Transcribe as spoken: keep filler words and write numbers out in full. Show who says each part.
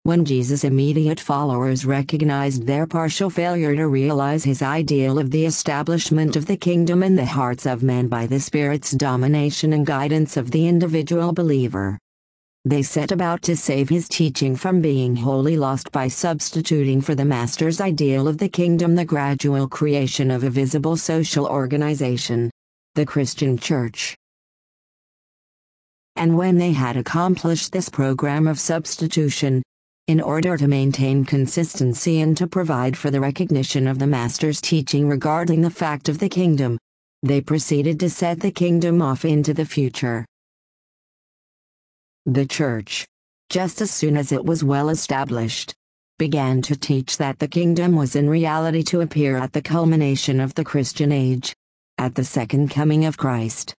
Speaker 1: When Jesus' immediate followers recognized their partial failure to realize his ideal of the establishment of the kingdom in the hearts of men by the Spirit's domination and guidance of the individual believer, they set about to save his teaching from being wholly lost by substituting for the Master's ideal of the kingdom the gradual creation of a visible social organization, the Christian Church. And when they had accomplished this program of substitution, in order to maintain consistency and to provide for the recognition of the Master's teaching regarding the fact of the kingdom, they proceeded to set the kingdom off into the future. The Church, just as soon as it was well established, began to teach that the kingdom was in reality to appear at the culmination of the Christian age, at the second coming of Christ.